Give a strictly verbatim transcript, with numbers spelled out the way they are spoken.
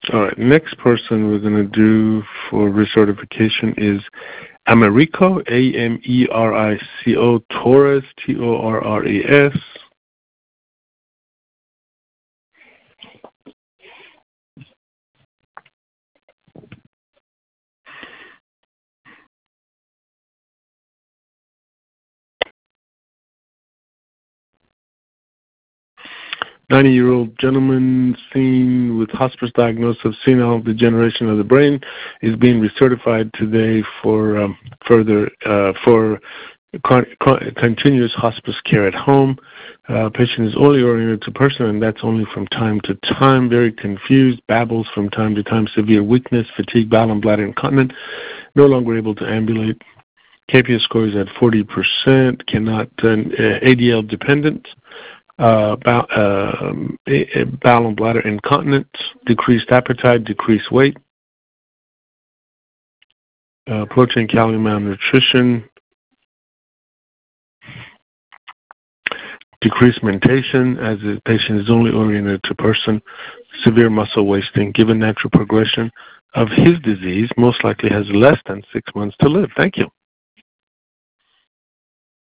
All right, next person we're going to do for recertification is Americo, A M E R I C O, Torres, T O R R E S. ninety-year-old gentleman seen with hospice diagnosis of senile degeneration of the brain is being recertified today for um, further uh, for con- con- continuous hospice care at home. Uh, patient is only oriented to person, and that's only from time to time. Very confused, babbles from time to time, severe weakness, fatigue, bowel and bladder incontinent, no longer able to ambulate. K P S score is at forty percent, cannot, uh, A D L dependent. Uh, bowel, uh, bowel and bladder incontinence, decreased appetite, decreased weight, uh, protein, calorie malnutrition, decreased mentation as the patient is only oriented to person, severe muscle wasting. Given natural progression of his disease, most likely has less than six months to live. Thank you.